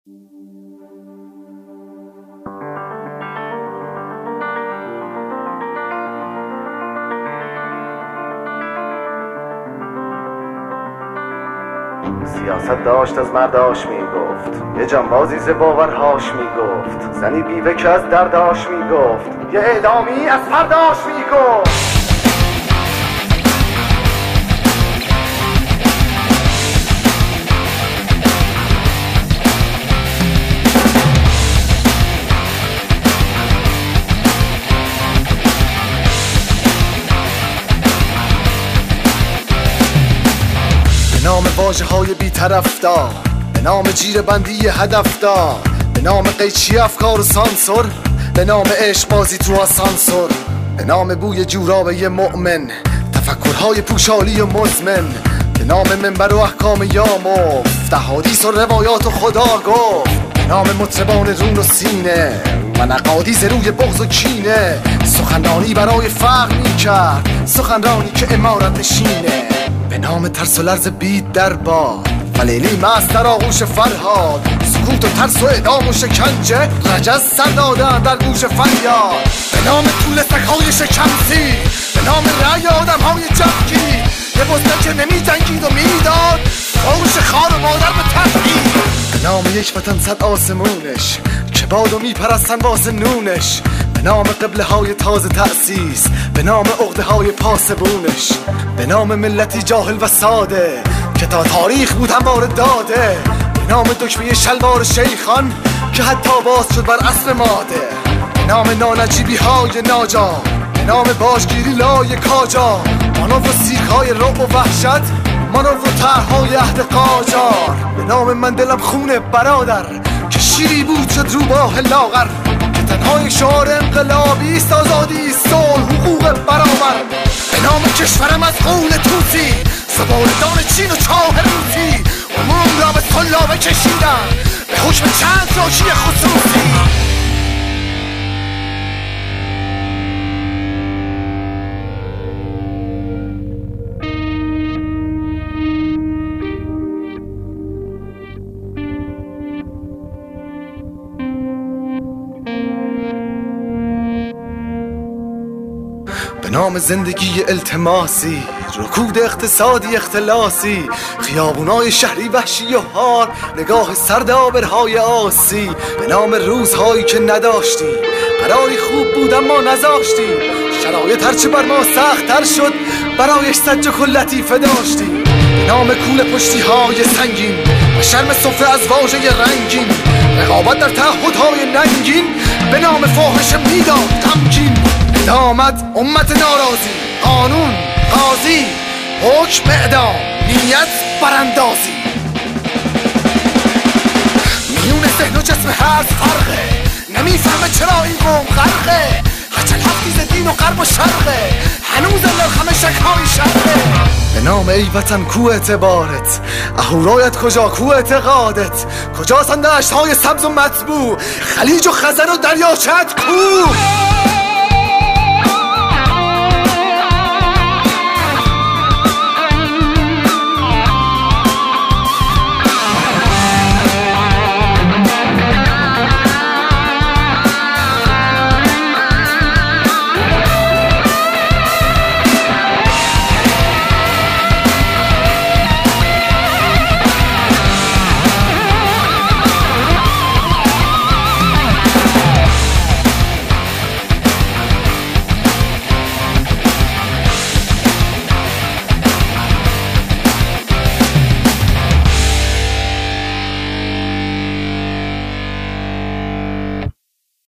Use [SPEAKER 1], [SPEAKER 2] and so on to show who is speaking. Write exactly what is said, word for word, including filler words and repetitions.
[SPEAKER 1] سیاست داشت از مرداش میگفت، یه جنبازی ز باورهاش میگفت، زنی بیوه که از درداش میگفت، یه اعدامی از فرداش میگفت. به نام واژه های بی طرفدار، به نام جیر بندی هدفدار، به نام قیچی افکار و سانسور، به نام عشق بازی تو آسانسور، به نام بوی جورابه مؤمن، تفکرهای پوشالی و مزمن، به نام منبر و احکام یا مفت، احادیث و روایات و خدا گفت، به نام مطربان رون و سینه و نقادیز روی بغض و کینه، سخنرانی برای فقر می کرد، سخنرانی که امارت نشینه، به نام ترس و لرز بید در باد، فلیلی مست در آغوش فرهاد، سکوت و ترس و اعدام و شکنجه، رجز سر دادن در گوش فریاد، به نام طول سگ‌های شکمسی، به نام رأی آدم‌های جمعی، یه بزدن که نمی جنگید و میداد فوش خار و مادر به تحقیر، به نام یک وطن صد آسمونش که باد و میپرستن واسه نونش، به نام قبله های تازه تأسیس، به نام عقده های پاسبونش، به نام ملتی جاهل و ساده که تا تاریخ بود همواره داده، به نام دکمه شلوار شیخان که حتی باز شد بر اصل ماده، به نام نانجیبی های ناجا، به نام باشگیری لای کاجا، مانو و سیک های رعب و وحشت، مانو و طرحهای عهد قاجار، به نام من دلم خونه برادر که شیری بود شد روباه لاغر، تنها یک شعار انقلابی است، آزادی، صلح، حقوق برابر، به نام کشورم از قول توسی، سبالدان چین و چاه روسی، امور را به طلابه کشیدم به حکم چند ساکی خصوصی. به نام زندگی التماسی، رکود اقتصادی اختلاسی، خیابونای شهری وحشی و هار، نگاه سرد آبرهای آسی، به نام روزهایی که نداشتی، قراری خوب بود اما نذاشتی، شرایط هرچه بر ما سخت‌تر شد برایش سج و لطیفه داشتی، به نام کوله پشتی های سنگین و شرم سفره از واژه رنگین، رقابت در تعهدهای ننگین، به نام فاحشه میداد غمگین، ادامت امت ناراضی، قانون، قاضی، حکم اعدام، نیت براندازی، میون ذهن و جسم هر فرقه، نمیفهمه چرا این قوم غرقه، هچل حفیظ دین و غرب و شرقه، هنوز لرخم شکهای شرقه، به نام ای وطن کو اعتبارت، اهورایت کجا کو اعتقادت، کجا سندشت های سبز و مطبوع، خلیج و خزر و دریاچت کو؟